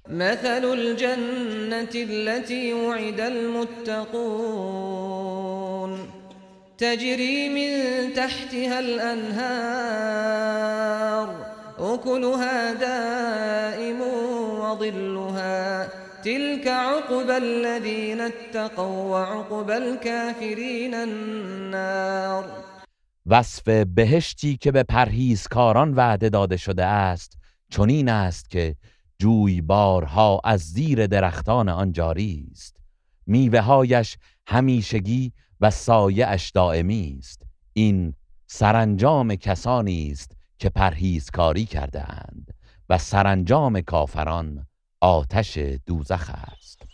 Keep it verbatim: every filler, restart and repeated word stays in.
مثل الجنة التي وعد المتقون تجري من تحتها الأنهار أكلها دائم وظلها تلك عقبى الذين اتقوا وعقبى الكافرین النار. وصف بهشتی که به پرهیزکاران وعده داده شده است چنین است که جویبارها از زیر درختان آن جاری است، میوه‌هایش همیشگی و سایه اش دائمی است. این سرانجام کسانی است که پرهیزکاری کرده اند و سرانجام کافران آتش دوزخ است.